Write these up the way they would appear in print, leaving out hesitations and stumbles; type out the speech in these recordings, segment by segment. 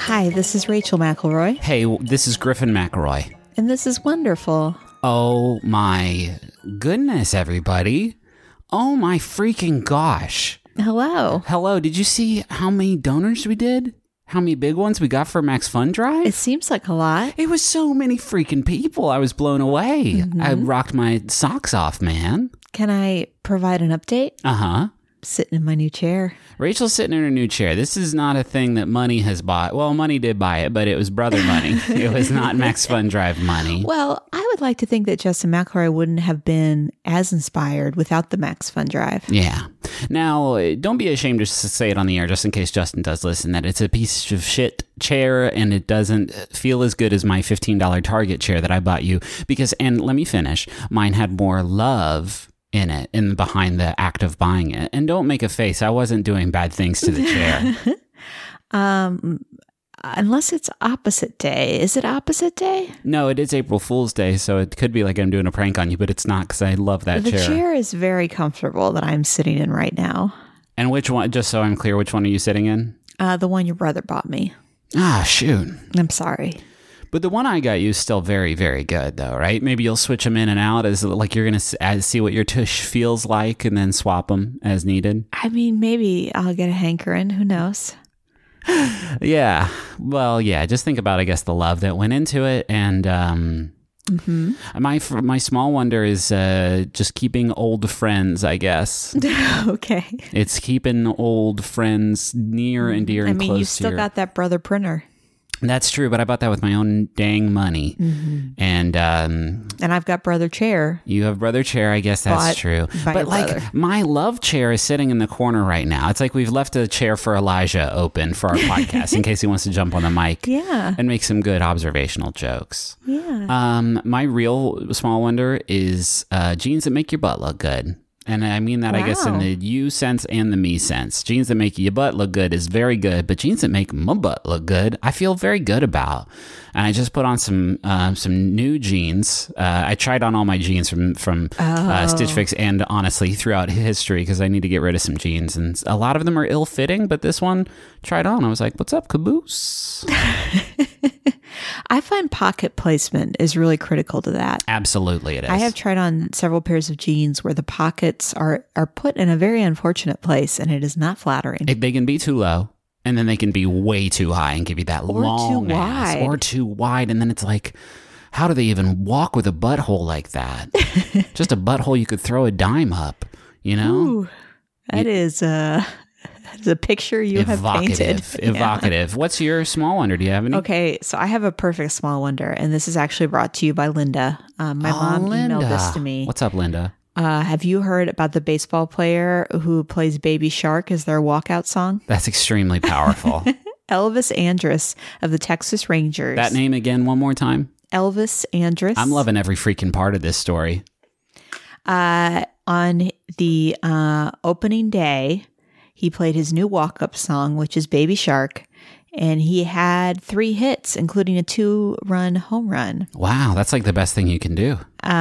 Hi, this is Rachel McElroy. Hey, this is Griffin McElroy. And this is wonderful. Oh my goodness, everybody. Oh my freaking gosh. Hello. Hello, did you see how many donors we did? How many big ones we got for Max Fun Drive? It seems like a lot. It was so many freaking people. I was blown away. Mm-hmm. I rocked my socks off, man. Can I provide an update? Uh-huh. Sitting in my new chair. Rachel's sitting in her new chair. This is not a thing that money has bought. Well, money did buy it, but it was brother money. It was not Max Fun Drive money. Well, I would like to think that Justin McElroy wouldn't have been as inspired without the Max Fun Drive. Yeah. Now, don't be ashamed to say it on the air, just in case Justin does listen, that it's a piece of shit chair and it doesn't feel as good as my $15 Target chair that I bought you. Because, and let me finish, mine had more love in it and behind the act of buying it. And don't make a face. I wasn't doing bad things to the chair. Unless it's opposite day. Is it opposite day? No, it is April Fool's Day, so it could be like I'm doing a prank on you, but it's not because I love that The chair. chair. chair is very comfortable that I'm sitting in right now. And which one, just so I'm clear, which one are you sitting in? The one your brother bought me. Ah, shoot. I'm sorry. But the one I got you is still very, very good, though, right? Maybe you'll switch them in and out as like you're going to see what your tush feels like and then swap them as needed. I mean, maybe I'll get a hankering. Who knows? Yeah. Well, yeah. Just think about, I guess, the love that went into it. And my small wonder is just keeping old friends, I guess. Okay. It's keeping old friends near and dear and close to you still got that brother printer. That's true, but I bought that with my own dang money. Mm-hmm. And I've got brother chair. You have brother chair, I guess that's true. But like brother. My love chair is sitting in the corner right now. It's like we've left a chair for Elijah open for our podcast in case he wants to jump on the mic and make some good observational jokes. Yeah. My real small wonder is jeans that make your butt look good. And I mean that, I guess, in the you sense and the me sense. Jeans that make your butt look good is very good, but jeans that make my butt look good, I feel very good about. And I just put on some new jeans. I tried on all my jeans from Stitch Fix and honestly throughout history because I need to get rid of some jeans. And a lot of them are ill-fitting, but this one tried on. I was like, what's up, caboose? I find pocket placement is really critical to that. Absolutely it is. I have tried on several pairs of jeans where the pockets are put in a very unfortunate place, and it is not flattering. They can be too low, and then they can be way too high and give you that long ass. Or too wide. And then it's like, how do they even walk with a butthole like that? Just a butthole you could throw a dime up, you know? Ooh, that is the picture you have painted. Evocative. What's your small wonder? Do you have any? Okay, so I have a perfect small wonder, and this is actually brought to you by Linda. My mom emailed this to me. What's up, Linda? Have you heard about the baseball player who plays Baby Shark as their walkout song? That's extremely powerful. Elvis Andrus of the Texas Rangers. That name again one more time? Elvis Andrus. I'm loving every freaking part of this story. On the opening day, he played his new walk-up song, which is Baby Shark, and he had 3 hits, including a 2-run home run. Wow, that's like the best thing you can do.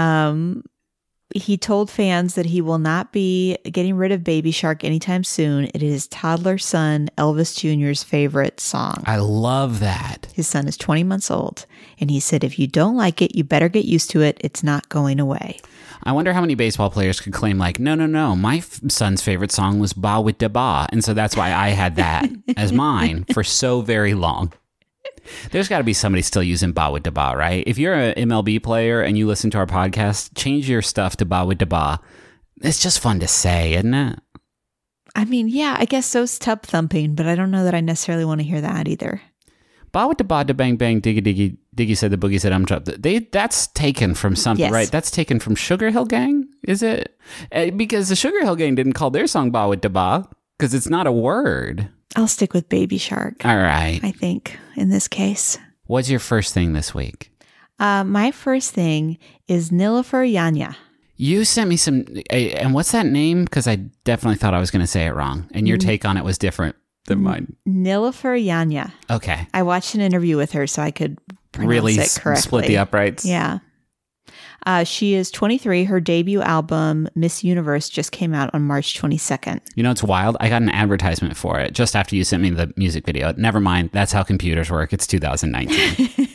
He told fans that he will not be getting rid of Baby Shark anytime soon. It is his toddler son, Elvis Jr.'s favorite song. I love that. His son is 20 months old, and he said, if you don't like it, you better get used to it. It's not going away. I wonder how many baseball players could claim like, no, my son's favorite song was Ba with da Ba. And so that's why I had that as mine for so very long. There's got to be somebody still using Ba with da Ba, right? If you're an MLB player and you listen to our podcast, change your stuff to Ba with da Ba. It's just fun to say, isn't it? I mean, yeah, I guess so's tub thumping, but I don't know that I necessarily want to hear that either. Ba with da ba da bang bang diggy diggy diggy said the boogie said I'm dropped. That's taken from something, yes. Right? That's taken from Sugar Hill Gang, is it? Because the Sugar Hill Gang didn't call their song Ba with da ba because it's not a word. I'll stick with Baby Shark. All right. I think in this case. What's your first thing this week? My first thing is Nilüfer Yanya. You sent me some, and what's that name? Because I definitely thought I was going to say it wrong, and your take on it was different than mine. Nilüfer Yanya. Okay. I watched an interview with her so I could pronounce really it correctly. Split the uprights? Yeah. She is 23. Her debut album, Miss Universe, just came out on March 22nd. You know, it's wild. I got an advertisement for it just after you sent me the music video. Never mind. That's how computers work. It's 2019.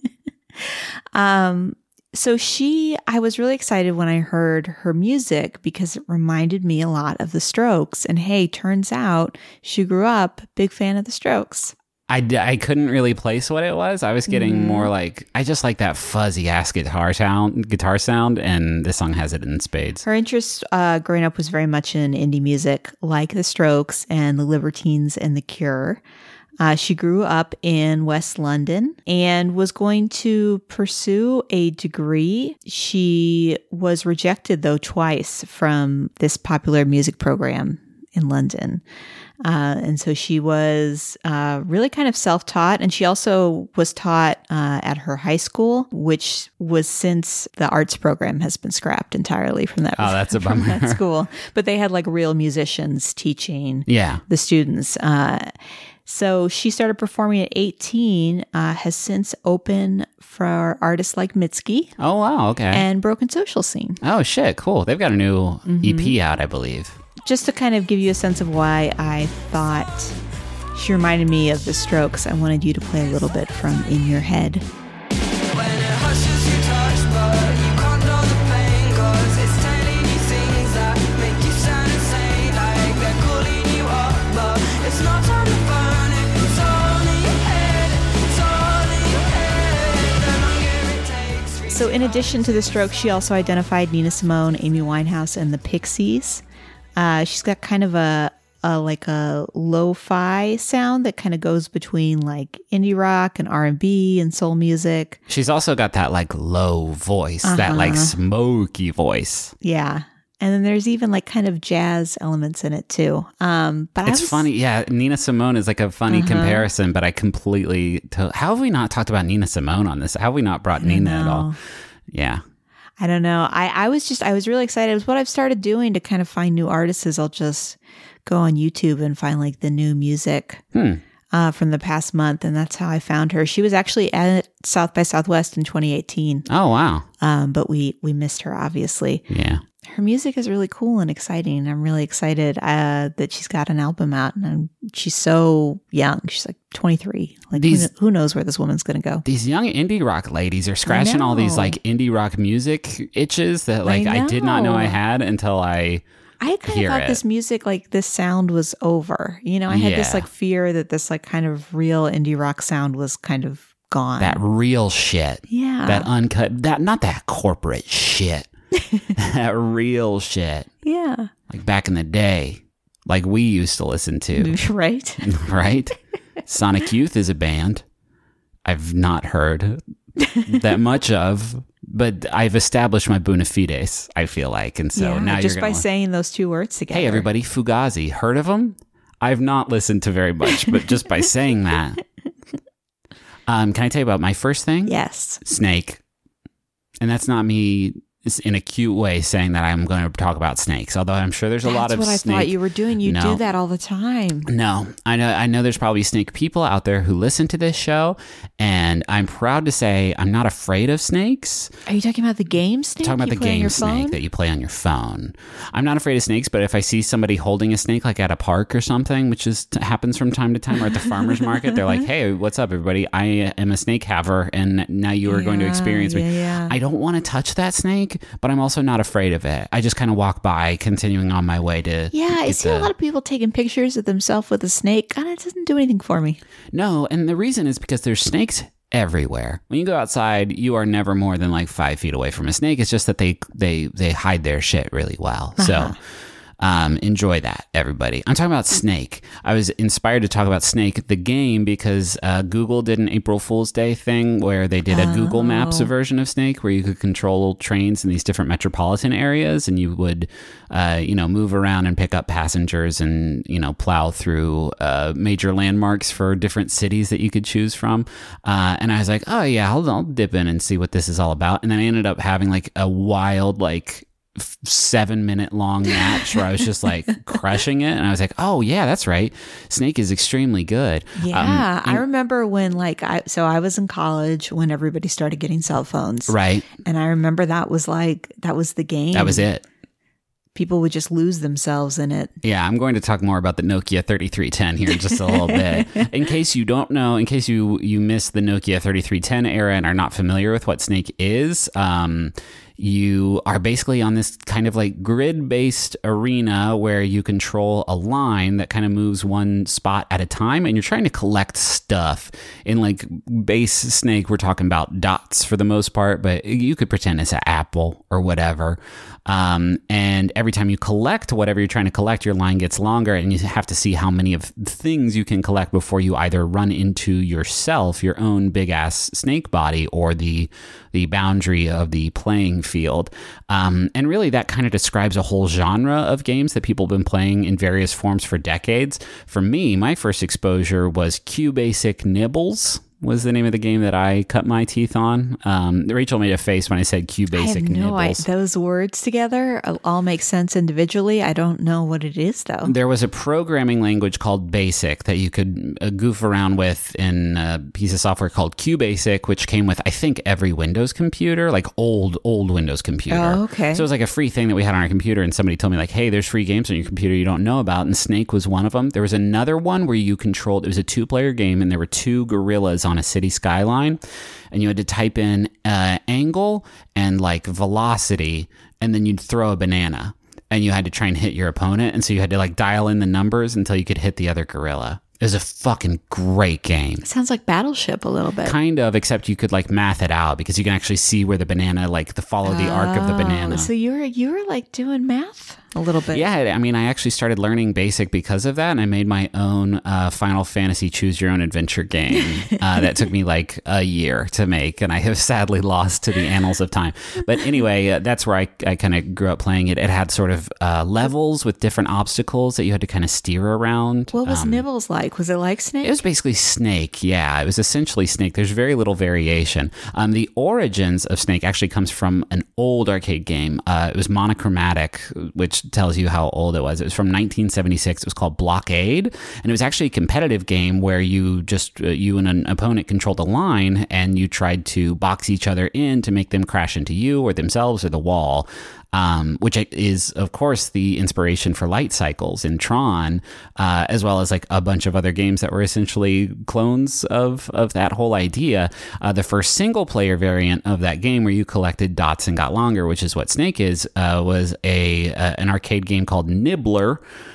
So I was really excited when I heard her music because it reminded me a lot of the Strokes. And hey, turns out she grew up big fan of the Strokes. I couldn't really place what it was. I was getting more like, I just like that fuzzy ass guitar sound, and this song has it in spades. Her interest growing up was very much in indie music, like the Strokes and the Libertines and the Cure. She grew up in West London and was going to pursue a degree. She was rejected, though, twice from this popular music program in London. And so she was really kind of self-taught. And she also was taught at her high school, which was since the arts program has been scrapped entirely from that, that's a bummer. From that school. But they had like real musicians teaching the students. So she started performing at 18, has since opened for artists like Mitski. Oh, wow. Okay. And Broken Social Scene. Oh, shit. Cool. They've got a new EP out, I believe. Just to kind of give you a sense of why I thought she reminded me of the Strokes, I wanted you to play a little bit from In Your Head. When it hushes you touch, but you can't know the pain, 'cause it's telling you things that make you sound insane, like they're calling you up, but it's not on the phone, it's all in your head, it's all in your head, the longer it takes. So in addition to the Strokes, she also identified Nina Simone, Amy Winehouse, and the Pixies. She's got kind of a lo-fi sound that kind of goes between like indie rock and R&B and soul music. She's also got that like low voice, that like smoky voice. Yeah. And then there's even like kind of jazz elements in it too. But it's funny. Yeah. Nina Simone is like a funny comparison, but I completely, how have we not talked about Nina Simone on this? How have we not brought Nina at all? Yeah. I don't know. I was really excited. It was what I've started doing to kind of find new artists is I'll just go on YouTube and find like the new music from the past month. And that's how I found her. She was actually at South by Southwest in 2018. Oh, wow. But we missed her, obviously. Yeah. Her music is really cool and exciting. I'm really excited that she's got an album out, and she's so young. She's like 23. Like who knows where this woman's going to go? These young indie rock ladies are scratching all these like indie rock music itches that like I did not know I had until I kind of thought this music, like this sound was over. You know, I had this like fear that this like kind of real indie rock sound was kind of gone. That real shit. Yeah. That uncut, not that corporate shit. That real shit. Yeah. Like back in the day, like we used to listen to. Right. Right? Sonic Youth is a band I've not heard that much of, but I've established my bona fides, I feel like. And so now just you're by saying those two words together. Hey, everybody, Fugazi. Heard of them? I've not listened to very much, but just by saying that. Can I tell you about my first thing? Yes. Snake. And that's not me in a cute way saying that I'm going to talk about snakes, although I'm sure there's a lot of snake. That's what I thought you were doing. You do that all the time. No, I know there's probably snake people out there who listen to this show, and I'm proud to say I'm not afraid of snakes. Are you talking about the game snake? I'm talking about the game snake that you play on your phone. I'm not afraid of snakes, but if I see somebody holding a snake like at a park or something, which happens from time to time, or at the farmer's market, they're like, hey, what's up, everybody? I am a snake haver, and now you are going to experience me. Yeah. I don't want to touch that snake, but I'm also not afraid of it. I just kind of walk by, continuing on my way to. Yeah, I see a lot of people taking pictures of themselves with a snake, and it doesn't do anything for me. No, and the reason is because there's snakes everywhere. When you go outside, you are never more than like 5 feet away from a snake. It's just that they hide their shit really well. So enjoy that, everybody. I'm talking about Snake. I was inspired to talk about Snake, the game, because Google did an April Fool's Day thing where they did a Google Maps version of Snake where you could control trains in these different metropolitan areas, and you would, move around and pick up passengers and, plow through major landmarks for different cities that you could choose from. And I was like, oh yeah, I'll dip in and see what this is all about. And then I ended up having like a wild, like, 7-minute long match where I was just like crushing it. And I was like, oh yeah, that's right. Snake is extremely good. Yeah. I remember when I was in college when everybody started getting cell phones. Right. And I remember that was the game. That was it. People would just lose themselves in it. Yeah, I'm going to talk more about the Nokia 3310 here in just a little bit. In case you don't know, in case you missed the Nokia 3310 era and are not familiar with what Snake is, you are basically on this kind of like grid-based arena where you control a line that kind of moves one spot at a time, and you're trying to collect stuff. In like base Snake, we're talking about dots for the most part, but you could pretend it's an apple or whatever. And every time you collect whatever you're trying to collect, your line gets longer, and you have to see how many of things you can collect before you either run into yourself, your own big ass snake body, or the boundary of the playing field. And really that kind of describes a whole genre of games that people have been playing in various forms for decades. For me, my first exposure was QBasic Nibbles. Was the name of the game that I cut my teeth on. Rachel made a face when I said QBasic Nibbles. Those words together all make sense individually. I don't know what it is, though. There was a programming language called BASIC that you could goof around with in a piece of software called QBasic, which came with, I think, every Windows computer, like old Windows computer. Oh, okay. So it was like a free thing that we had on our computer, and somebody told me like, hey, there's free games on your computer you don't know about, and Snake was one of them. There was another one where you controlled, it was a 2-player game, and there were 2 gorillas on a city skyline, and you had to type in angle and like velocity, and then you'd throw a banana, and you had to try and hit your opponent, and so you had to like dial in the numbers until you could hit the other gorilla. It was a fucking great game. It sounds like Battleship a little bit. Kind of, except you could like math it out because you can actually see where the banana, like follow the arc of the banana. So you were like doing math a little bit. Yeah, I mean, I actually started learning BASIC because of that, and I made my own Final Fantasy Choose Your Own Adventure game that took me like a year to make, and I have sadly lost to the annals of time. But anyway, that's where I kind of grew up playing it. It had sort of levels with different obstacles that you had to kind of steer around. What was Nibbles like? Was it like Snake? It was basically Snake, yeah. It was essentially Snake. There's very little variation. The origins of Snake actually comes from an old arcade game. It was monochromatic, which tells you how old it was. It was from 1976. It was called Blockade, and it was actually a competitive game where you and an opponent controlled a line, and you tried to box each other in to make them crash into you or themselves or the wall. Which is, of course, the inspiration for Light Cycles in Tron, as well as like a bunch of other games that were essentially clones of that whole idea. The first single-player variant of that game, where you collected dots and got longer, which is what Snake is, was an arcade game called Nibbler,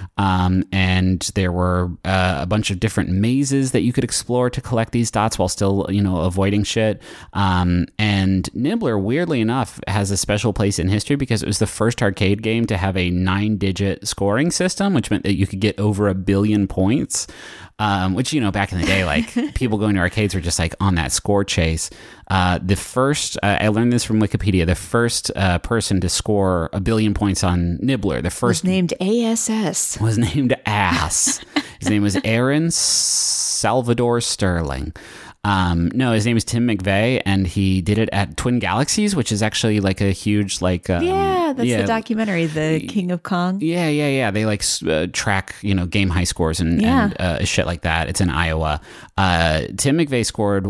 and there were a bunch of different mazes that you could explore to collect these dots while still, avoiding shit. And Nibbler, weirdly enough, has a special place in history because it was the first arcade game to have a 9-digit scoring system, which meant that you could get over 1 billion points, which, back in the day, like people going to arcades were just like on that score chase. The first, I learned this from Wikipedia, the first person to score 1 billion points on Nibbler, the first was named ASS. Was named Ass. His name was Aaron Salvador Sterling. No, his name is Tim McVeigh, and he did it at Twin Galaxies, which is actually like a huge like that's the documentary, The King of Kong. Yeah. They like track game high scores and shit like that. It's in Iowa. Tim McVeigh scored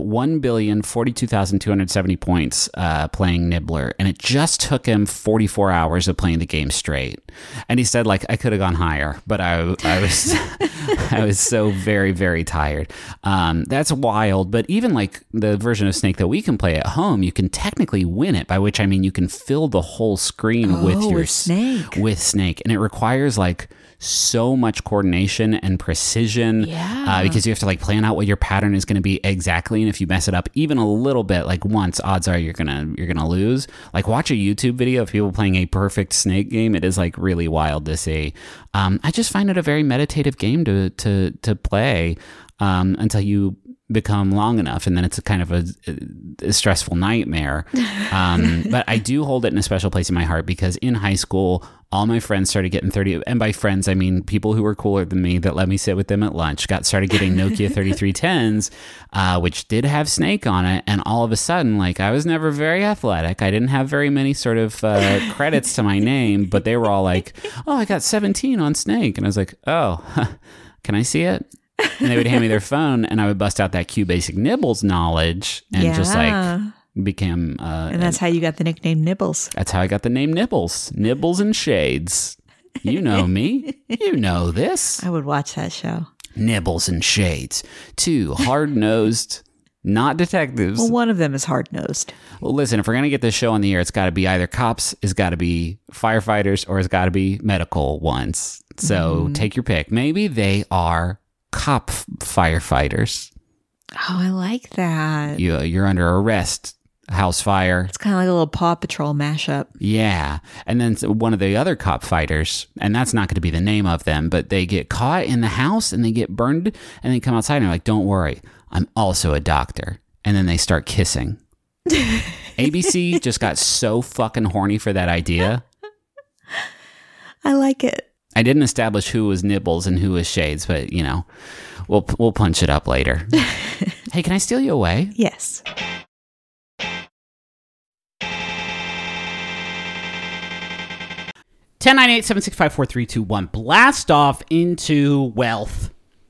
1,042,270 points playing Nibbler, and it just took him 44 hours of playing the game straight. And he said like I could have gone higher, but I was I was so very, very tired. That's wild. But even like the version of Snake that we can play at home, you can technically win it, by which I mean you can fill the whole screen with Snake. With Snake. And it requires like so much coordination and precision, because you have to like plan out what your pattern is going to be exactly, and if you mess it up even a little bit, like once, odds are you're gonna lose. Like watch a YouTube video of people playing a perfect Snake game. It is like really wild to see. I just find it a very meditative game to play until you become long enough, and then it's a kind of a stressful nightmare. But I do hold it in a special place in my heart because in high school, all my friends started getting 30, and by friends, I mean people who were cooler than me that let me sit with them at lunch, started getting Nokia 3310s, which did have Snake on it. And all of a sudden, like, I was never very athletic. I didn't have very many sort of credits to my name, but they were all like, oh, I got 17 on Snake. And I was like, oh, can I see it? And they would hand me their phone, and I would bust out that QBasic Nibbles knowledge and just like became... and that's how you got the nickname Nibbles. That's how I got the name Nibbles. Nibbles and Shades. You know me. You know this. I would watch that show. Nibbles and Shades. Two hard-nosed, not detectives. Well, one of them is hard-nosed. Well, listen, if we're going to get this show on the air, it's got to be either cops, it's got to be firefighters, or it's got to be medical ones. So take your pick. Maybe they are cop firefighters. Oh, I like that. You're under arrest. House fire. It's kind of like a little Paw Patrol mashup. Yeah. And then one of the other cop fighters, and that's not going to be the name of them, but they get caught in the house and they get burned and they come outside and they're like, don't worry, I'm also a doctor. And then they start kissing. ABC just got so fucking horny for that idea. I like it. I didn't establish who was Nibbles and who was Shades, but, you know, we'll punch it up later. Hey, can I steal you away? Yes. 1098-765-4321. Blast off into wealth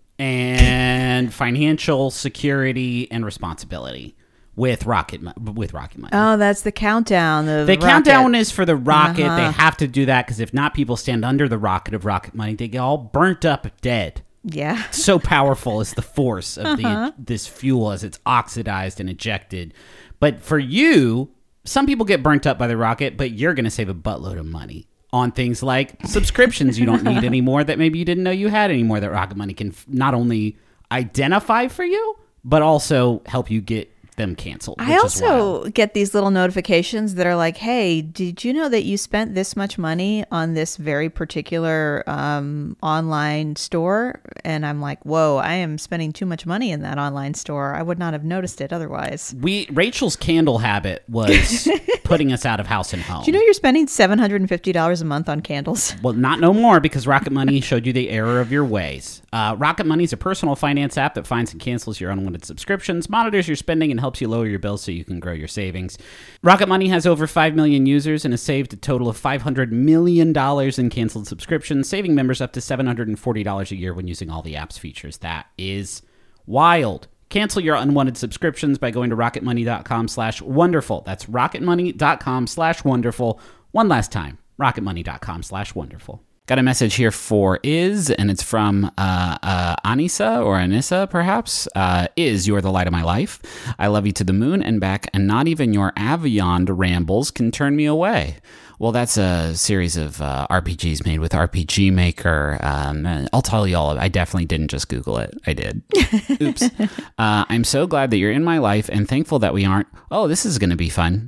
and financial security and responsibility with Rocket Money. Oh, that's the countdown. The countdown is for the rocket. They have to do that because if not, people stand under the rocket of Rocket Money. They get all burnt up dead. Yeah. So powerful is the force of this fuel as it's oxidized and ejected. But for you, some people get burnt up by the rocket, but you're going to save a buttload of money on things like subscriptions you don't need anymore that maybe you didn't know you had anymore that Rocket Money can not only identify for you, but also help you get them canceled. I also get these little notifications that are like, hey, did you know that you spent this much money on this very particular online store? And I'm like, whoa, I am spending too much money in that online store. I would not have noticed it otherwise. Rachel's candle habit was putting us out of house and home. Do you know you're spending $750 a month on candles? Well, not no more because Rocket Money showed you the error of your ways. Rocket Money is a personal finance app that finds and cancels your unwanted subscriptions, monitors your spending, and helps you lower your bills so you can grow your savings. Rocket Money has over 5 million users and has saved a total of $500 million in canceled subscriptions, saving members up to $740 a year when using all the app's features. That is wild. Cancel your unwanted subscriptions by going to rocketmoney.com/wonderful. That's rocketmoney.com/wonderful. One last time, rocketmoney.com/wonderful. Got a message here for Iz, and it's from Anissa or Anissa, perhaps. Iz, you are the light of my life. I love you to the moon and back, and not even your Aviond rambles can turn me away. Well, that's a series of RPGs made with RPG Maker. I'll tell you all of it. I definitely didn't just Google it. I did. Oops. I'm so glad that you're in my life and thankful that we aren't. Oh, this is going to be fun.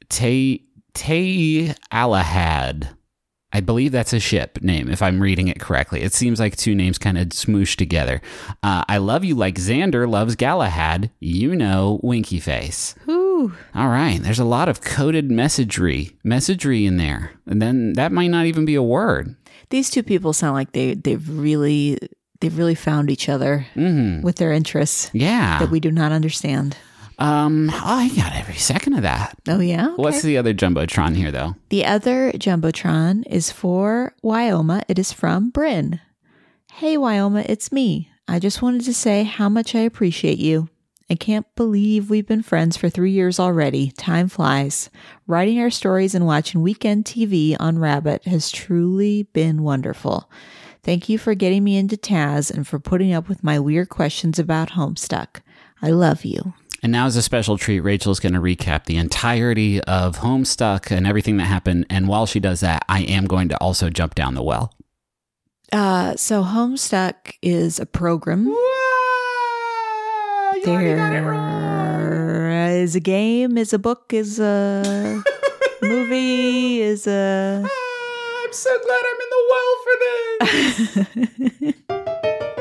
Alahad. I believe that's a ship name, if I'm reading it correctly. It seems like two names kind of smooshed together. I love you like Xander loves Galahad. You know, winky face. Ooh. All right. There's a lot of coded messagery in there. And then that might not even be a word. These two people sound like they've really found each other with their interests. Yeah. That we do not understand. I got every second of that. Oh, yeah? Okay. What's the other Jumbotron here, though? The other Jumbotron is for Wyoma. It is from Bryn. Hey, Wyoma, it's me. I just wanted to say how much I appreciate you. I can't believe we've been friends for 3 years already. Time flies. Writing our stories and watching weekend TV on Rabbit has truly been wonderful. Thank you for getting me into Taz and for putting up with my weird questions about Homestuck. I love you. And now as a special treat, Rachel's going to recap the entirety of Homestuck and everything that happened. And while she does that, I am going to also jump down the well. So Homestuck is a program. Whoa, you already got it wrong. Is a game, is a book, is a movie, is a... I'm so glad I'm in the well for this.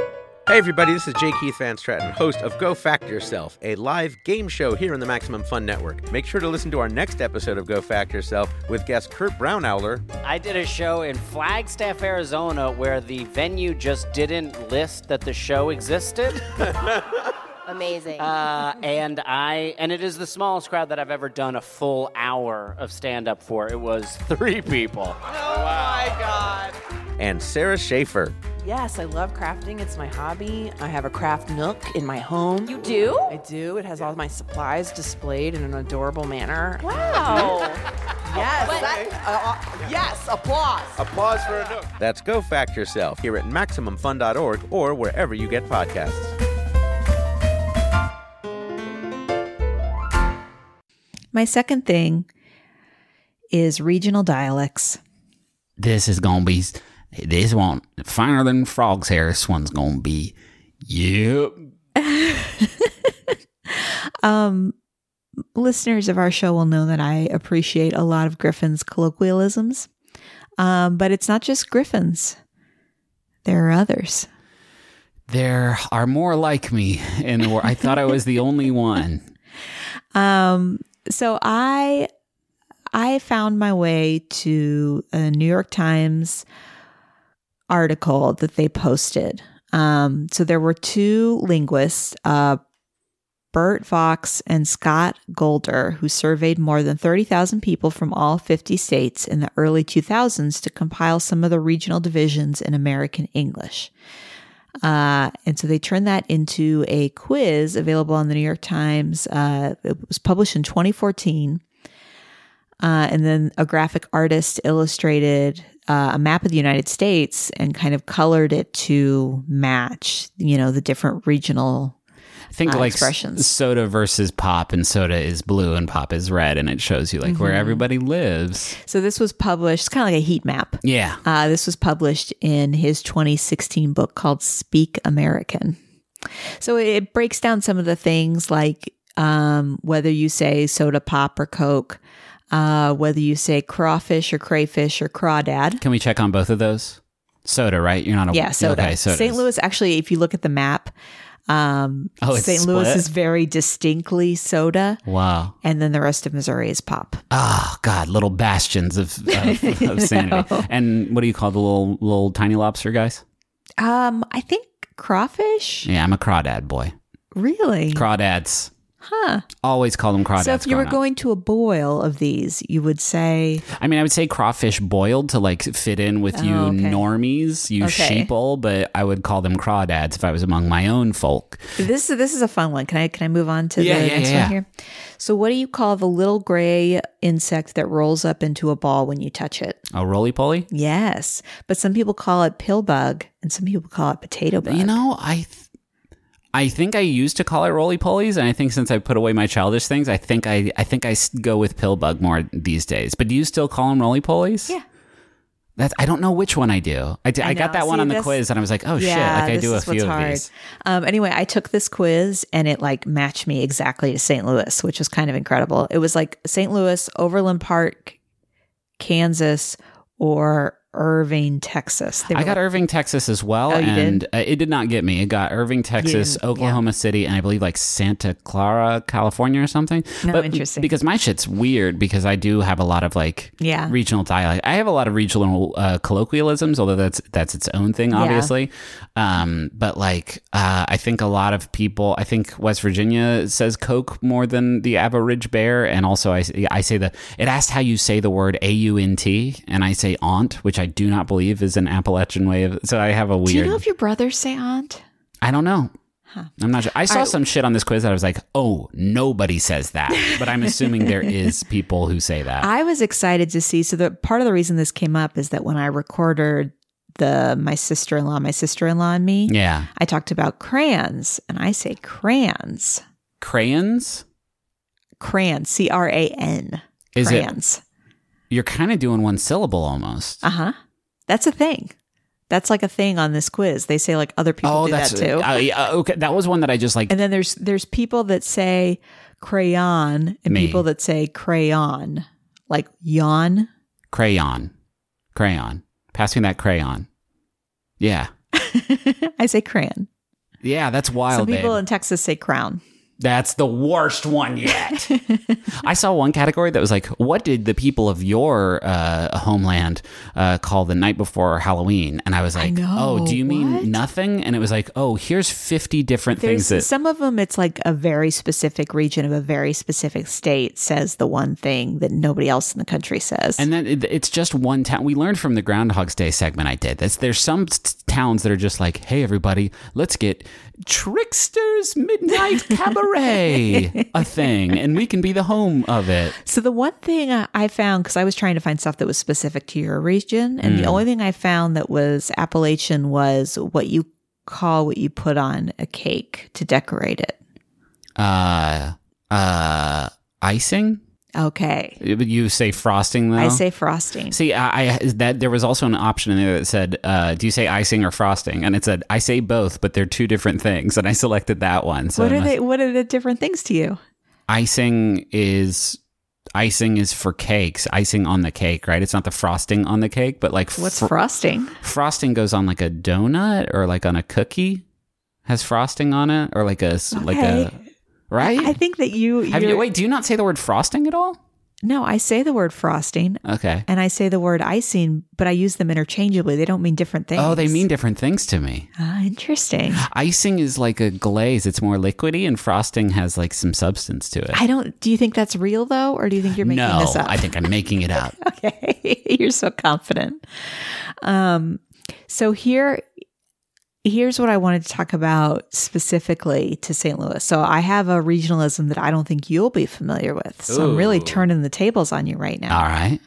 Hey everybody, this is J. Keith Van Stratton, host of Go Fact Yourself, a live game show here on the Maximum Fun Network. Make sure to listen to our next episode of Go Fact Yourself with guest Kurt Brownowler. I did a show in Flagstaff, Arizona, where the venue just didn't list that the show existed. Amazing. And it is the smallest crowd that I've ever done a full hour of stand-up for. It was 3 people. Oh my God. And Sarah Schaefer. Yes, I love crafting. It's my hobby. I have a craft nook in my home. You do? I do. It has all my supplies displayed in an adorable manner. Wow. Yes. Yes, applause. Applause for a nook. That's Go Fact Yourself here at MaximumFun.org or wherever you get podcasts. My second thing is regional dialects. This is going to be, this one, finer than frog's hair. This one's going to be, yep. Listeners of our show will know that I appreciate a lot of Griffin's colloquialisms. But it's not just Griffins. There are others. There are more like me in the world. I thought I was the only one. So I found my way to a New York Times article that they posted. So there were 2 linguists, Bert Fox and Scott Golder, who surveyed more than 30,000 people from all 50 states in the early 2000s to compile some of the regional divisions in American English. And so they turned that into a quiz available on the New York Times. It was published in 2014. And then a graphic artist illustrated a map of the United States and kind of colored it to match, the different regional Think like expressions. Soda versus pop, and soda is blue and pop is red, and it shows you where everybody lives. So this was published, it's kind of like a heat map. Yeah. This was published in his 2016 book called Speak American. So it breaks down some of the things like whether you say soda pop or Coke, whether you say crawfish or crayfish or crawdad. Can we check on both of those? Soda, right? You're not a... Yeah, soda. Okay, sodas. St. Louis, actually, if you look at the map, it's St. Louis split? is very distinctly soda. Wow. And then the rest of Missouri is pop. Oh, God, little bastions of sanity. And what do you call the little tiny lobster guys? I think crawfish. Yeah, I'm a crawdad boy. Really? Crawdads. Huh. Always call them crawdads. So if you were growing up. going to a boil of these, you would say... I mean, I would say crawfish boiled to fit in with you normies, you sheeple, but I would call them crawdads if I was among my own folk. This is a fun one. Can I move on to the next one here? So what do you call the little gray insect that rolls up into a ball when you touch it? A roly-poly? Yes. But some people call it pill bug and some people call it potato bug. I think I used to call it roly-polies, and I think since I put away my childish things, I think I go with pill bug more these days. But do you still call them roly-polies? Yeah. I don't know which one I do. I got that one on the quiz, and I was like, oh, shit, I do a few of these. Anyway, I took this quiz, and it matched me exactly to St. Louis, which was kind of incredible. It was St. Louis, Overland Park, Kansas, or Irving, Texas. I got Irving, Texas as well, and it did not get me. It got Irving, Texas, Oklahoma City, and I believe Santa Clara, California or something. No, interesting. Because my shit's weird because I do have a lot of regional dialect. I have a lot of regional colloquialisms, although that's its own thing, obviously. But I think a lot of people, I think West Virginia says Coke more than the average bear, and also I say it asked how you say the word aunt, and I say aunt, which I do not believe is an Appalachian way of. So I have a weird. Do you know if your brothers say aunt? I don't know. Huh. I'm not sure. I saw some shit on this quiz that I was like, oh, nobody says that. But I'm assuming there is people who say that. I was excited to see. So part of the reason this came up is that when I recorded my sister-in-law and me, I talked about crayons, and I say crayons. Crayons? Crayons. CRAN. Is crayons. You're kind of doing one syllable almost. Uh-huh. That's a thing. That's a thing on this quiz. They say other people do that too. Okay, that was one that I just And then there's people that say crayon and people that say crayon. Like yawn. Crayon. Pass me that crayon. Yeah. I say crayon. Yeah, that's wild, Some people babe. in Texas say crown. That's the worst one yet. I saw one category that was like, what did the people of your homeland call the night before Halloween? And I was like, know. oh, do you mean What? nothing? And it was like, oh, here's 50 different things that... Some of them, it's like a very specific region of a very specific state says the one thing that nobody else in the country says. And then it's just one town. We learned from the Groundhog's Day segment I did. There's some towns that are just like, hey, everybody, let's get Trickster's Midnight Cabaret a thing, and we can be the home of it. So the one thing I found, because I was trying to find stuff that was specific to your region, and the only thing I found that was Appalachian was what you call what you put on a cake to decorate it. Icing? Okay. You say frosting, though? I say frosting. See, that there was also an option in there that said, do you say icing or frosting? And it said, I say both, but they're two different things. And I selected that one. So What are the different things to you? Icing is for cakes, icing on the cake, right? It's not the frosting on the cake, but like What's frosting? frosting goes on like a donut or like on a cookie, has frosting on it, or like a right? I think that wait, do you not say the word frosting at all? No, I say the word frosting. Okay. And I say the word icing, but I use them interchangeably. They don't mean different things. Oh, they mean different things to me. Interesting. Icing is like a glaze. It's more liquidy, and frosting has like some substance to it. Do you think that's real though? Or do you think you're making No, this up? I think I'm making it up. Okay. You're so confident. So here's what I wanted to talk about specifically to St. Louis. So I have a regionalism that I don't think you'll be familiar with. So I'm really turning the tables on you right now. All right.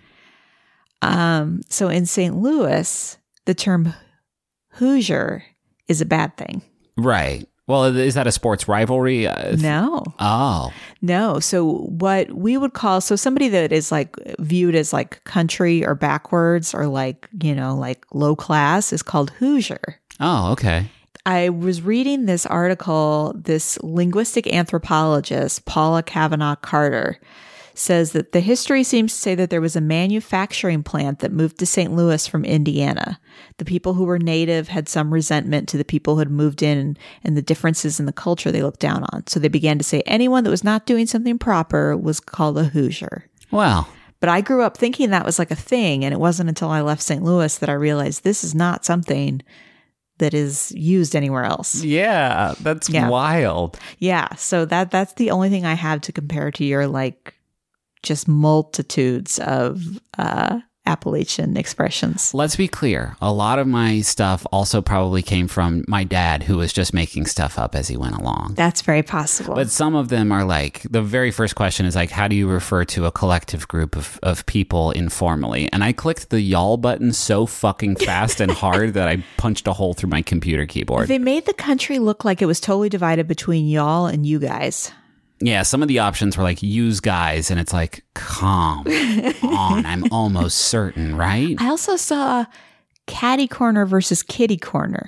So in St. Louis, the term Hoosier is a bad thing. Right. Well, is that a sports rivalry? No. Oh. No. So what we would call, so somebody that is like viewed as like country or backwards or like, like low class is called Hoosier. Oh, okay. I was reading this article, this linguistic anthropologist, Paula Kavanaugh Carter, says that the history seems to say that there was a manufacturing plant that moved to St. Louis from Indiana. The people who were native had some resentment to the people who had moved in and the differences in the culture they looked down on. So they began to say anyone that was not doing something proper was called a Hoosier. Well. But I grew up thinking that was like a thing, and it wasn't until I left St. Louis that I realized this is not something that is used anywhere else. Yeah, that's wild. Yeah, so that's the only thing I have to compare to your like just multitudes of Appalachian expressions. Let's be clear. A lot of my stuff also probably came from my dad, who was just making stuff up as he went along. That's very possible. But some of them are like, the very first question is like, how do you refer to a collective group of people informally? And I clicked the y'all button so fucking fast and hard that I punched a hole through my computer keyboard. They made the country look like it was totally divided between y'all and you guys. Yeah, some of the options were like, use guys, and it's like, come on, I'm almost certain, right? I also saw catty corner versus kitty corner.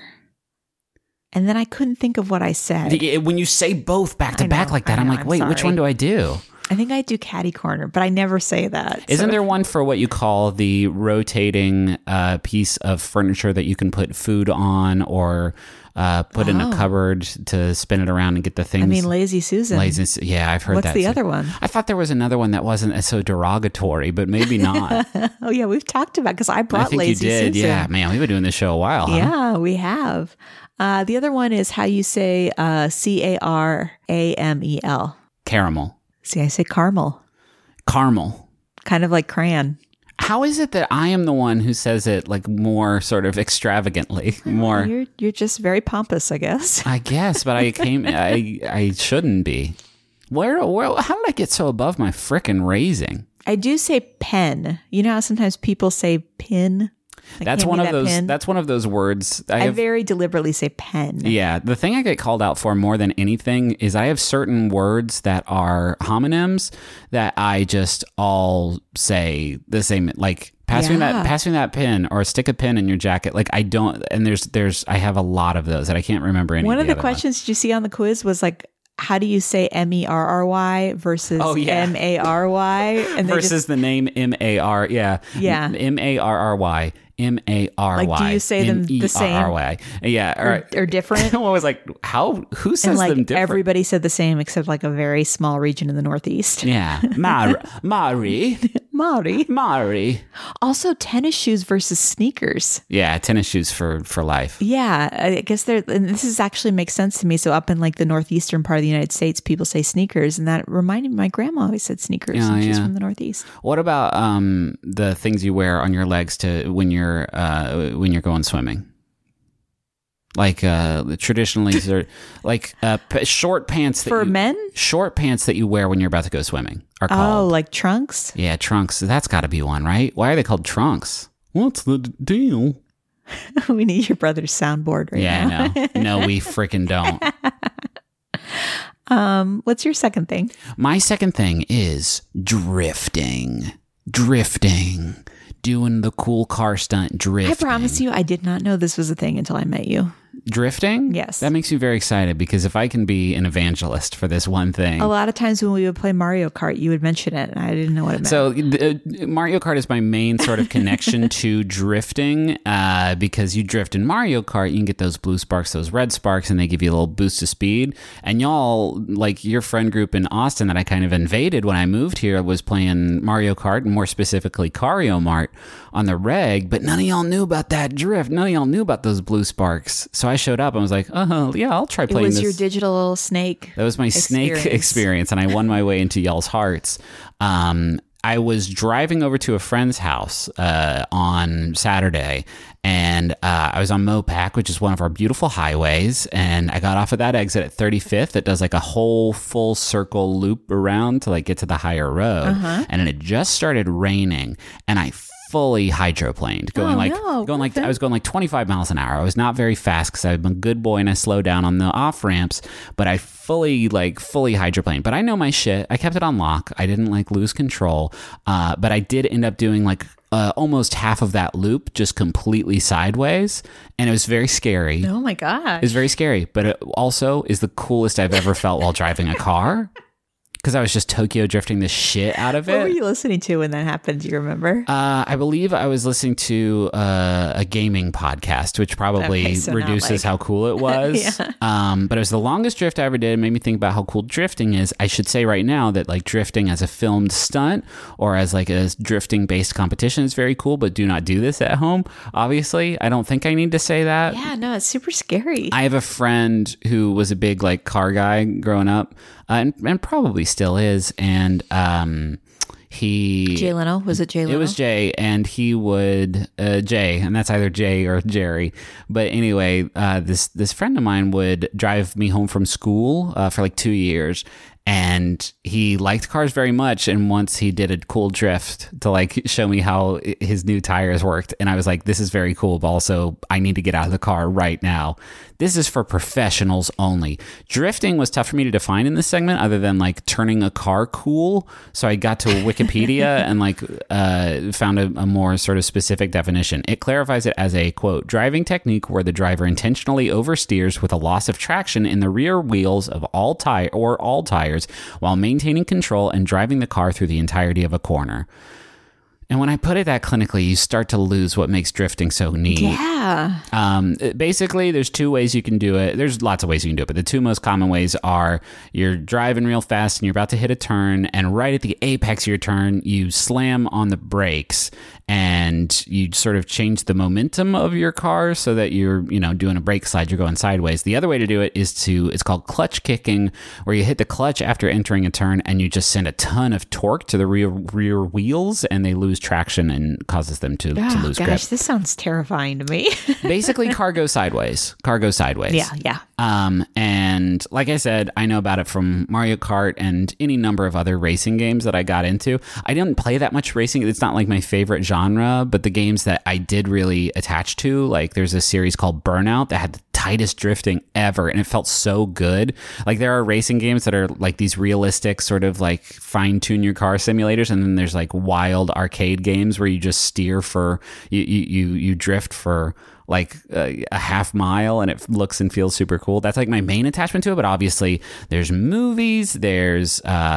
And then I couldn't think of what I said. When you say both back to back like that, I'm like, wait, which one do I do? I think I do catty corner, but I never say that. Isn't there one for what you call the rotating piece of furniture that you can put food on or put in a cupboard to spin it around and get the things? I mean, Lazy Susan. Yeah, I've heard that. What's the other one? I thought there was another one that wasn't so derogatory, but maybe not. Oh, yeah, we've talked about because I brought Lazy Susan. I think you did. Yeah, man, we've been doing this show a while, huh? Yeah, we have. The other one is how you say Caramel. Caramel. See, I say caramel. Caramel. Kind of like crayon. How is it that I am the one who says it like more sort of extravagantly? More. You're just very pompous, I guess. I guess, but I shouldn't be. Where how did I get so above my frickin' raising? I do say pen. You know how sometimes people say pin? Like, that's one of those. Pin? That's one of those words. I very deliberately say pen. Yeah, the thing I get called out for more than anything is I have certain words that are homonyms that I just all say the same. Like pass me that pin, or stick a pin in your jacket. Like I don't. And there's I have a lot of those that I can't remember any. One of the other questions did you see on the quiz was like, how do you say MERRY versus MARY? And versus the name MAR. Yeah. Yeah. MARRY. M-A-R-Y. Like, do you say them the same? M-E-R-R-Y. Yeah. Or different? I was like, who says And like them different? everybody said the same except like a very small region in the Northeast. Yeah. Mari. Mari. Also, tennis shoes versus sneakers. Yeah, tennis shoes for life. Yeah, I guess and this is actually makes sense to me. So up in like the northeastern part of the United States, people say sneakers, and that reminded me. My grandma always said sneakers. Oh, and she's yeah. from the Northeast. What about the things you wear on your legs when you're going swimming? Like traditionally, they're like short pants For men? Short pants that you wear when you're about to go swimming are called. Oh, like trunks? Yeah, trunks. That's got to be one, right? Why are they called trunks? What's the deal? We need your brother's soundboard right now. Yeah, no, we freaking don't. What's your second thing? My second thing is drifting. Doing the cool car stunt drifting. I promise you, I did not know this was a thing until I met you. Drifting? Yes. That makes me very excited because if I can be an evangelist for this one thing. A lot of times when we would play Mario Kart, you would mention it, and I didn't know what it meant. So Mario Kart is my main sort of connection to drifting because you drift in Mario Kart, you can get those blue sparks, those red sparks, and they give you a little boost of speed. And y'all, like your friend group in Austin that I kind of invaded when I moved here was playing Mario Kart, and more specifically Cario Mart on the reg, but none of y'all knew about that drift. None of y'all knew about those blue sparks. So I showed up and was like, oh, yeah, I'll try playing this. It was your digital snake. That was my snake experience, and I won my way into y'all's hearts. I was driving over to a friend's house on Saturday, and I was on Mopac, which is one of our beautiful highways, and I got off at that exit at 35th. That does like a whole full circle loop around to like get to the higher road, and it just started raining, and I fully hydroplaned, I was going like 25 miles an hour. I was not very fast because I've been a good boy and I slowed down on the off ramps, but I fully hydroplaned. But I know my shit. I kept it on lock. I didn't like lose control. But I did end up doing like almost half of that loop just completely sideways, and it was very scary. Oh my god, it was very scary, but it also is the coolest I've ever felt while driving a car. Because I was just Tokyo drifting the shit out of it. What were you listening to when that happened? Do you remember? I believe I was listening to a gaming podcast, which probably reduces how cool it was. Yeah. But it was the longest drift I ever did. It made me think about how cool drifting is. I should say right now that like drifting as a filmed stunt or as like a drifting based competition is very cool, but do not do this at home. Obviously, I don't think I need to say that. Yeah, no, it's super scary. I have a friend who was a big like car guy growing up. And probably still is. And Jay Leno? Was it Jay Leno? It was Jay, and he would Jay, and that's either Jay or Jerry. But anyway, this friend of mine would drive me home from school for like 2 years. And he liked cars very much. And once he did a cool drift to like show me how his new tires worked. And I was like, this is very cool, but also I need to get out of the car right now. This is for professionals only. Drifting was tough for me to define in this segment other than like turning a car cool. So I got to Wikipedia and like found a more sort of specific definition. It clarifies it as a, quote, driving technique where the driver intentionally oversteers with a loss of traction in the rear wheels of all tires while maintaining control and driving the car through the entirety of a corner. And when I put it that clinically, you start to lose what makes drifting so neat. Yeah. Basically, there's two ways you can do it. There's lots of ways you can do it, but the two most common ways are you're driving real fast and you're about to hit a turn, and right at the apex of your turn, you slam on the brakes and you sort of change the momentum of your car so that you're, doing a brake slide, you're going sideways. The other way to do it is it's called clutch kicking, where you hit the clutch after entering a turn and you just send a ton of torque to the rear wheels and they lose traction and causes them to lose grip. Gosh, this sounds terrifying to me. Basically, car goes sideways. Yeah. And like I said, I know about it from Mario Kart and any number of other racing games that I got into. I didn't play that much racing. It's not like my favorite genre, but the games that I did really attach to, like there's a series called Burnout that had the tightest drifting ever, and it felt so good. Like there are racing games that are like these realistic sort of like fine-tune your car simulators, and then there's like wild arcade arcade games where you just steer for you drift for like a half mile and it looks and feels super cool. That's like my main attachment to it. But obviously there's movies, there's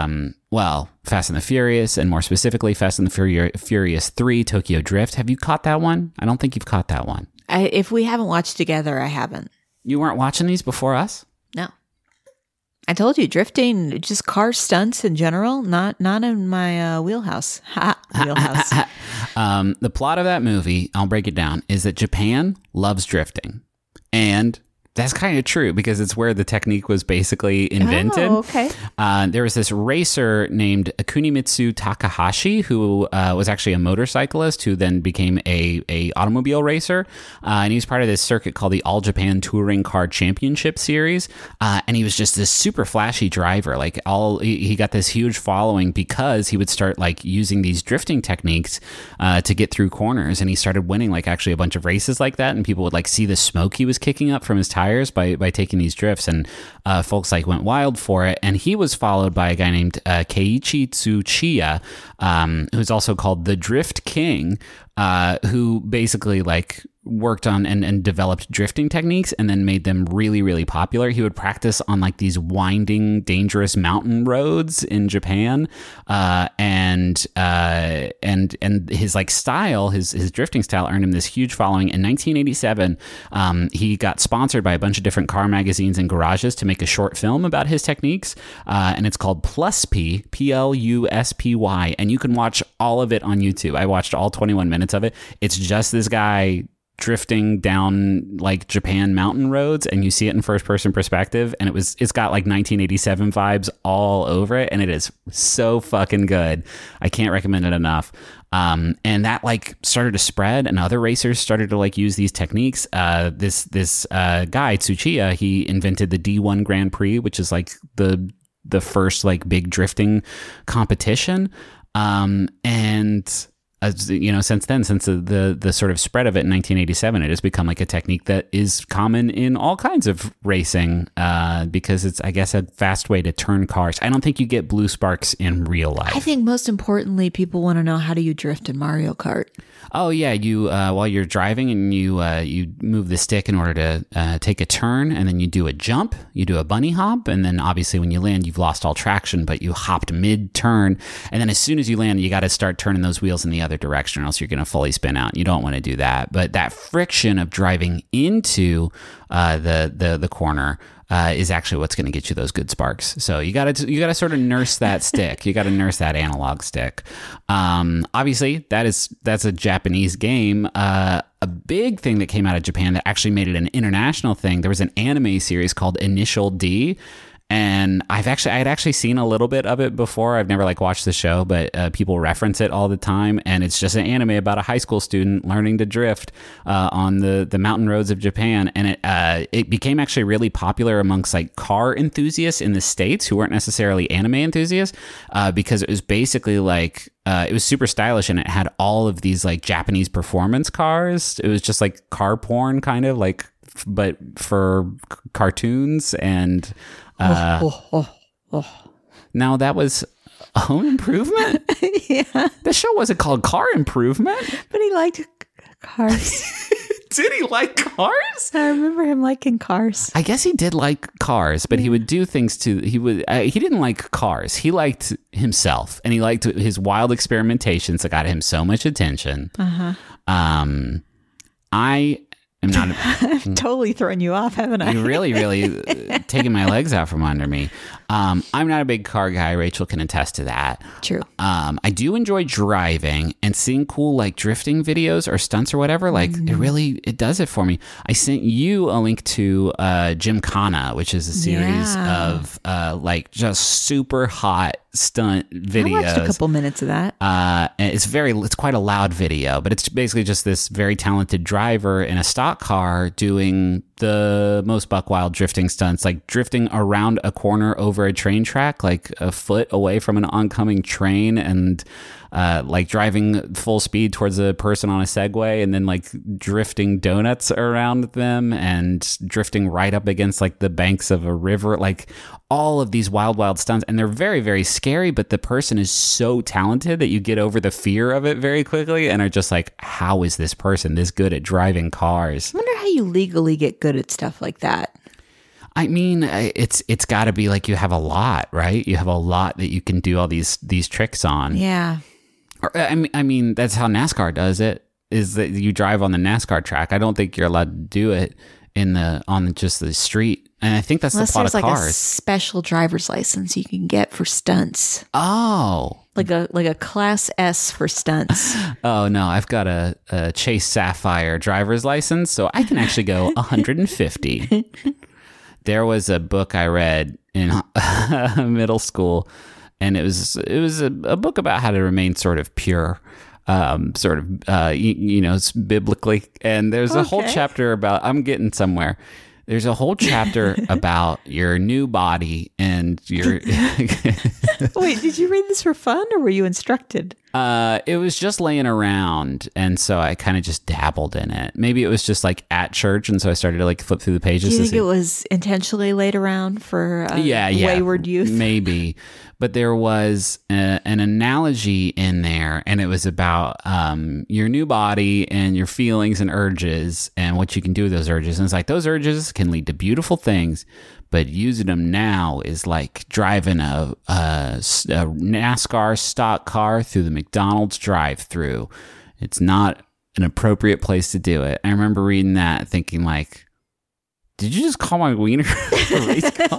Fast and the Furious, and more specifically Fast and the Furious 3 Tokyo Drift. Have you caught that one? I don't think you've caught that one. If we haven't watched together, I haven't. You weren't watching these before us? No. I told you, drifting, just car stunts in general, not in my wheelhouse. Wheelhouse. The plot of that movie, I'll break it down, is that Japan loves drifting. And that's kind of true because it's where the technique was basically invented. Oh, okay. There was this racer named Kunimitsu Takahashi who was actually a motorcyclist who then became a automobile racer. And he was part of this circuit called the All Japan Touring Car Championship Series. And he was just this super flashy driver. Like he got this huge following because he would start like using these drifting techniques to get through corners. And he started winning like actually a bunch of races like that. And people would like see the smoke he was kicking up from his tires by taking these drifts, and folks like went wild for it. And he was followed by a guy named Keiichi Tsuchiya, who's also called the Drift King, who basically like worked on and developed drifting techniques and then made them really, really popular. He would practice on like these winding, dangerous mountain roads in Japan. And his like style, his drifting style earned him this huge following. In 1987, he got sponsored by a bunch of different car magazines and garages to make a short film about his techniques. And it's called Pluspy, Pluspy. And you can watch all of it on YouTube. I watched all 21 minutes of it. It's just this guy drifting down like Japan mountain roads, and you see it in first person perspective, and it's got like 1987 vibes all over it, and it is so fucking good. I can't recommend it enough. And that like started to spread, and other racers started to like use these techniques. This guy Tsuchiya, he invented the D1 Grand Prix, which is like the first like big drifting competition. And since then, since the sort of spread of it in 1987, it has become like a technique that is common in all kinds of racing because it's, I guess, a fast way to turn cars. I don't think you get blue sparks in real life. I think most importantly, people want to know, how do you drift in Mario Kart? Oh yeah, you while you're driving and you move the stick in order to take a turn, and then you do a jump, you do a bunny hop, and then obviously when you land, you've lost all traction, but you hopped mid-turn, and then as soon as you land, you got to start turning those wheels in the other direction, or else you're going to fully spin out. You don't want to do that. But that friction of driving into the corner is actually what's going to get you those good sparks. So you got to sort of nurse that stick. You got to nurse that analog stick. Obviously, that's a Japanese game. A big thing that came out of Japan that actually made it an international thing. There was an anime series called Initial D. And I had actually seen a little bit of it before. I've never like watched the show, but people reference it all the time. And it's just an anime about a high school student learning to drift on the mountain roads of Japan. And it became actually really popular amongst like car enthusiasts in the States who weren't necessarily anime enthusiasts because it was basically like it was super stylish, and it had all of these like Japanese performance cars. It was just like car porn kind of like, but for cartoons. And now that was Home Improvement? Yeah. The show wasn't called Car Improvement. But he liked cars. Did he like cars? I remember him liking cars. I guess he did like cars, but he would do things to, he didn't like cars. He liked himself, and he liked his wild experimentations that got him so much attention. Uh-huh. I am not. I've totally thrown you off, haven't I? You really, really taking my legs out from under me. I'm not a big car guy. Rachel can attest to that. True. I do enjoy driving and seeing cool like drifting videos or stunts or whatever. Like it does it for me. I sent you a link to Gymkhana, which is a series of like just super hot stunt videos. I watched a couple minutes of that. It's quite a loud video, but it's basically just this very talented driver in a stock car doing the most buck wild drifting stunts, like drifting around a corner over a train track, like a foot away from an oncoming train, and like driving full speed towards a person on a Segway, and then like drifting donuts around them, and drifting right up against like the banks of a river, like all of these wild stunts. And they're very, very scary, but the person is so talented that you get over the fear of it very quickly and are just like, how is this person this good at driving cars? I wonder how you legally get good at stuff like that. I mean, it's got to be like you have a lot, right? You have a lot that you can do all these tricks on. Yeah. I mean, that's how NASCAR does it, is that you drive on the NASCAR track. I don't think you're allowed to do it on just the street. And I think that's Unless the plot of there's cars. like a special driver's license you can get for stunts. Oh. Like a Class S for stunts. Oh, no, I've got a Chase Sapphire driver's license, so I can actually go 150. There was a book I read in middle school, and it was a book about how to remain sort of pure, biblically. And there's a whole chapter about, I'm getting somewhere. There's a whole chapter about your new body and your... Wait, did you read this for fun, or were you instructed? It was just laying around, and so I kind of just dabbled in it. Maybe it was just like at church, and so I started to like flip through the pages. Do you think it was intentionally laid around for wayward youth? Maybe. But there was an analogy in there, and it was about your new body and your feelings and urges and what you can do with those urges. And it's like those urges can lead to beautiful things, but using them now is like driving a NASCAR stock car through the McDonald's drive-through. It's not an appropriate place to do it. I remember reading that and thinking like, did you just call my wiener a race car?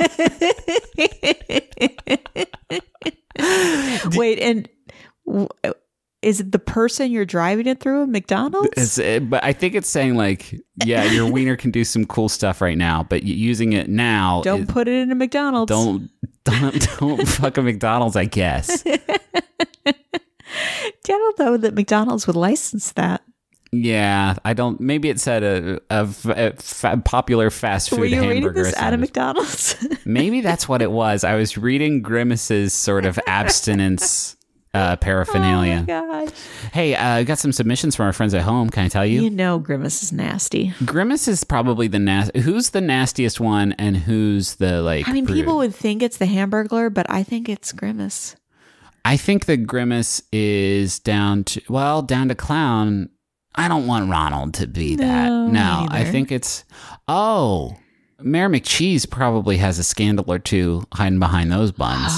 Wait, and is it the person you're driving it through at McDonald's? But I think it's saying like, yeah, your wiener can do some cool stuff right now, but using it now. Don't put it in a McDonald's. Don't fuck a McDonald's, I guess. I don't know that McDonald's would license that. Yeah, I don't. Maybe it said a popular fast food hamburger. Were you reading this at a McDonald's? Maybe that's what it was. I was reading Grimace's sort of abstinence paraphernalia. Oh my gosh. Hey, I got some submissions from our friends at home. Can I tell you? You know Grimace is nasty. Grimace is probably who's the nastiest one, and who's the like... I mean, prude? people would think it's the Hamburglar, but I think it's Grimace. I think the Grimace is down to clown. I don't want Ronald to be that. No, I think it's... Oh, Mayor McCheese probably has a scandal or two hiding behind those buns.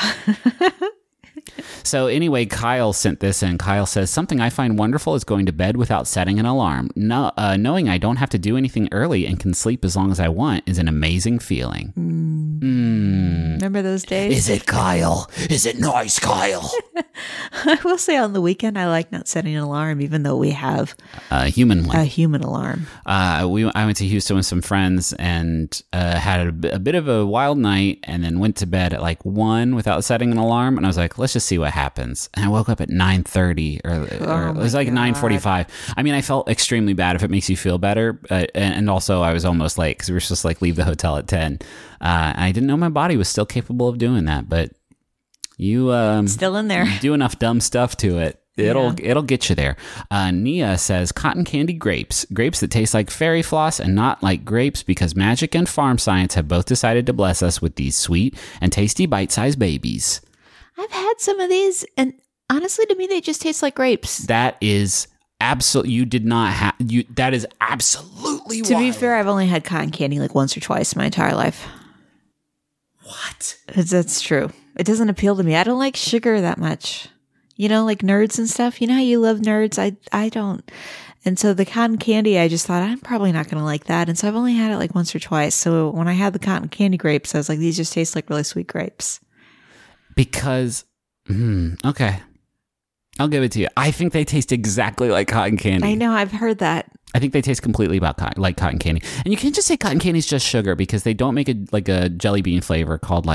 So anyway, Kyle sent this in. Kyle says, something I find wonderful is going to bed without setting an alarm. Knowing I don't have to do anything early and can sleep as long as I want is an amazing feeling. Remember those days? Is it, Kyle? Is it nice, Kyle? I will say on the weekend, I like not setting an alarm, even though we have a human alarm. I went to Houston with some friends and had a bit of a wild night, and then went to bed at like 1 without setting an alarm. And I was like, let's just see what happens. And I woke up at 9:30 or it was like 9:45. I mean, I felt extremely bad if it makes you feel better. And also I was almost late because we were supposed to like leave the hotel at 10. And I didn't know my body was still capable of doing that, but you still in there. Do enough dumb stuff to it. It'll get you there. Nia says cotton candy grapes that taste like fairy floss and not like grapes, because magic and farm science have both decided to bless us with these sweet and tasty bite-sized babies. I've had some of these, and honestly, to me, they just taste like grapes. That is absolutely. You did not have you. That is absolutely. To wild. be fair, I've only had cotton candy like once or twice in my entire life. What? That's true. It doesn't appeal to me. I don't like sugar that much. You know, like Nerds and stuff. You know how you love Nerds? I don't. And so the cotton candy, I just thought, I'm probably not going to like that. And so I've only had it like once or twice. So when I had the cotton candy grapes, I was like, these just taste like really sweet grapes. Because, okay. I'll give it to you. I think they taste exactly like cotton candy. I know. I've heard that. I think they taste completely like cotton candy. And you can't just say cotton candy is just sugar, because they don't make a jelly bean flavor called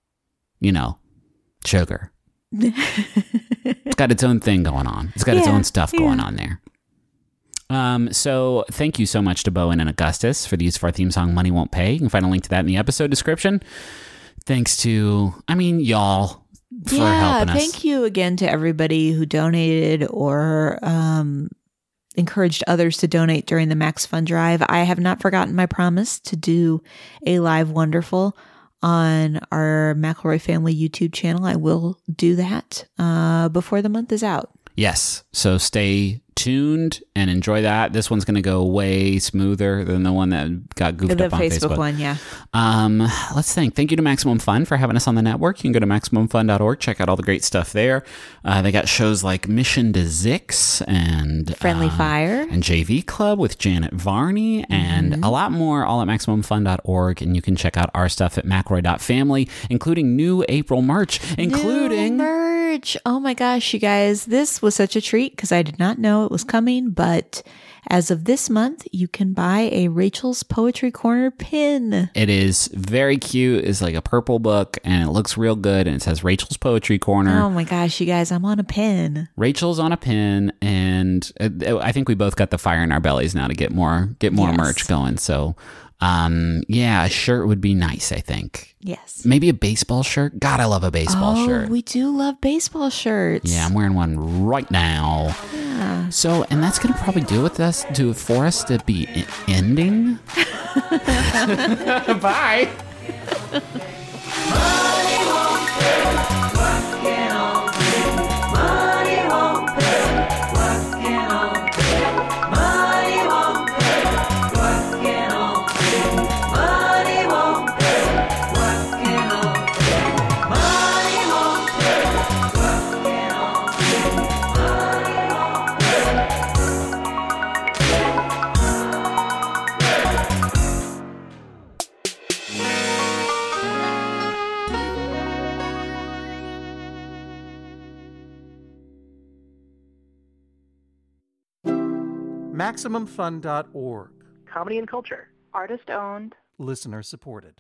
sugar. It's got its own thing going on. It's got its own stuff going on there. So thank you so much to Bowen and Augustus for the use of our theme song, Money Won't Pay. You can find a link to that in the episode description. Thanks to, y'all for helping us. Thank you again to everybody who donated or encouraged others to donate during the Max Fund Drive. I have not forgotten my promise to do a live Wonderful on our McElroy Family YouTube channel. I will do that before the month is out. Yes. So stay tuned and enjoy that. This one's going to go way smoother than the one that got goofed up on Facebook. The Facebook one, yeah. Let's thank you to Maximum Fun for having us on the network. You can go to MaximumFun.org, check out all the great stuff there. They got shows like Mission to Zix and Friendly Fire and JV Club with Janet Varney and a lot more, all at MaximumFun.org. And you can check out our stuff at McElroy.family, including new April merch, including merch. Oh my gosh, you guys, this was such a treat because I did not know it was coming, but as of this month, you can buy a Rachel's Poetry Corner pin. It is very cute. It's like a purple book and it looks real good. And it says Rachel's Poetry Corner. Oh my gosh, you guys, I'm on a pin. Rachel's on a pin. And I think we both got the fire in our bellies now to get more merch going. So, a shirt would be nice, I think. Yes. Maybe a baseball shirt. God, I love a baseball shirt. We do love baseball shirts. Yeah, I'm wearing one right now. Yeah. So, and that's going to probably do it for us to be ending. Bye. MaximumFun.org. Comedy and culture. Artist owned. Listener supported.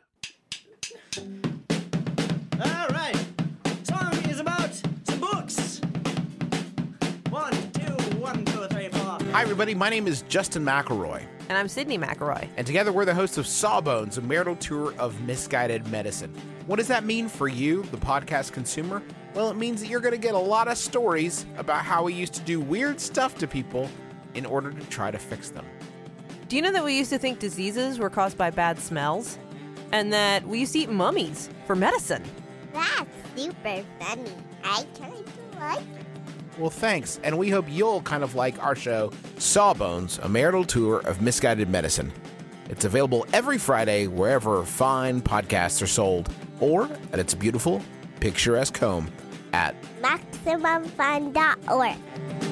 All right. Song is about some books. 1, 2, 3, 4. Hi, everybody. My name is Justin McElroy. And I'm Sydney McElroy. And together we're the hosts of Sawbones, a marital tour of misguided medicine. What does that mean for you, the podcast consumer? Well, it means that you're going to get a lot of stories about how we used to do weird stuff to people in order to try to fix them. Do you know that we used to think diseases were caused by bad smells? And that we used to eat mummies for medicine? That's super funny. I kind of like it. Well, thanks. And we hope you'll kind of like our show, Sawbones, a marital tour of misguided medicine. It's available every Friday wherever fine podcasts are sold, or at its beautiful, picturesque home at MaximumFun.org.